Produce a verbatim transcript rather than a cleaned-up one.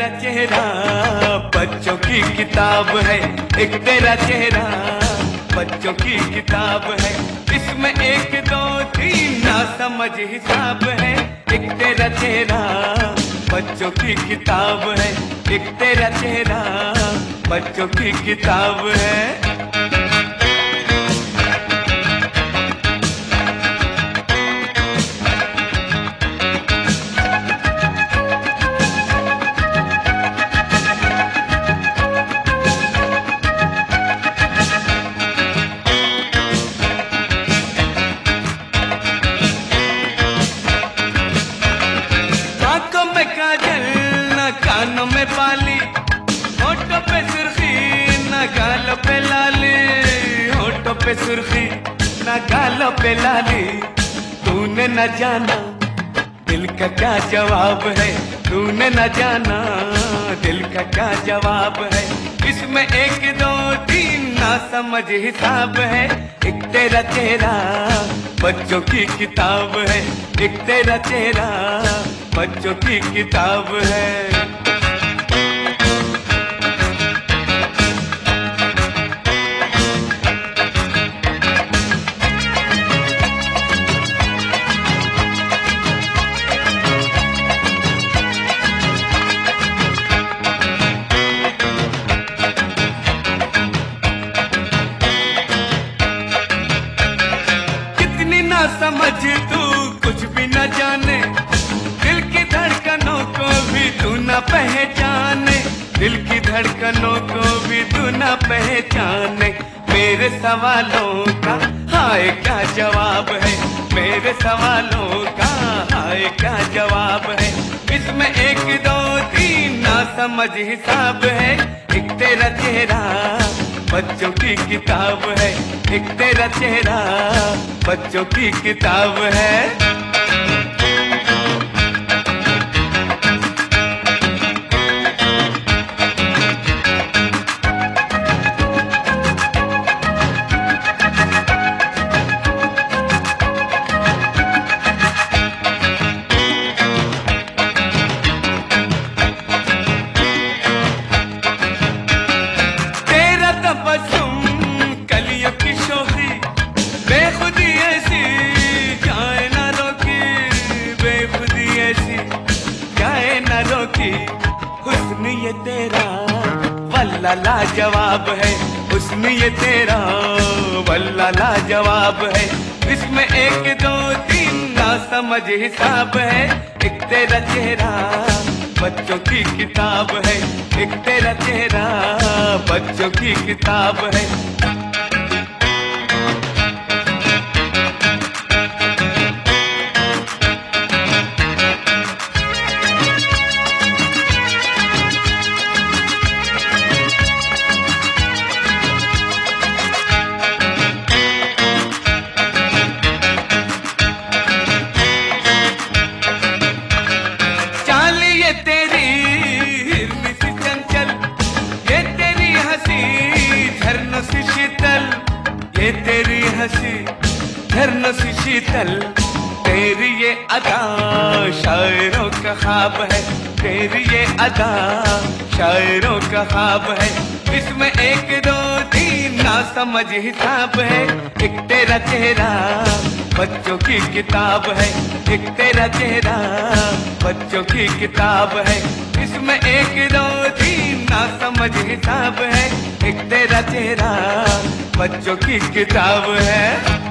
चेहरा बच्चों की किताब है, एक तेरा चेहरा बच्चों की किताब है। इसमें एक दो तीन ना समझ हिसाब है। एक तेरा चेहरा बच्चों की किताब है, एक तेरा चेहरा बच्चों की किताब है। काजल न कानों में बाली, होठों पे सुर्खी न गालों पे लाली, होठों पे सुर्खी न गालों पे लाली। तूने न जाना दिल का क्या जवाब है, तूने न जाना दिल का क्या जवाब है। इसमें एक दो तीन ना समझ हिसाब है। एक तेरा चेहरा बच्चों की किताब है, एक तेरा चेहरा बच्चों की किताब है। कितनी ना समझ तू कुछ भी न जाने, दिल की धड़कनों को भी तू न पहचाने, दिल की धड़कनों को भी तू न पहचाने। मेरे सवालों का हाय क्या जवाब है, मेरे सवालों का हाय क्या जवाब है। इसमें एक दो तीन ना समझ हिसाब है। एक तेरा चेहरा बच्चों की किताब है, एक तेरा चेहरा बच्चों की किताब है। कलियों की शोखी बेखुदी ऐसी जाए न रोकी, बेखुदी ऐसी जाए न रोकी। हुस्न ये तेरा वल्ला लाजवाब है, हुस्न ये तेरा वल्ला लाजवाब है। इसमें एक दो तीन ना समझ हिसाब है। एक तेरा चेहरा बच्चों की किताब है, एक तेरा चेहरा बच्चों की किताब है। तेरी हिरनी सी चंचल, ये तेरी हंसी झरनों सी शीतल, ये तेरी हंसी झरनों सी शीतल। तेरी ये अदा शायरों का ख्वाब है, तेरी ये अदा शायरों का ख्वाब है। इसमें एक दो तीन ना समझ हिसाब है। एक तेरा चेहरा बच्चों की किताब है, एक तेरा चेहरा बच्चों की किताब है। इसमें एक दो तीन ना समझ हिसाब है। एक तेरा चेहरा बच्चों की किताब है।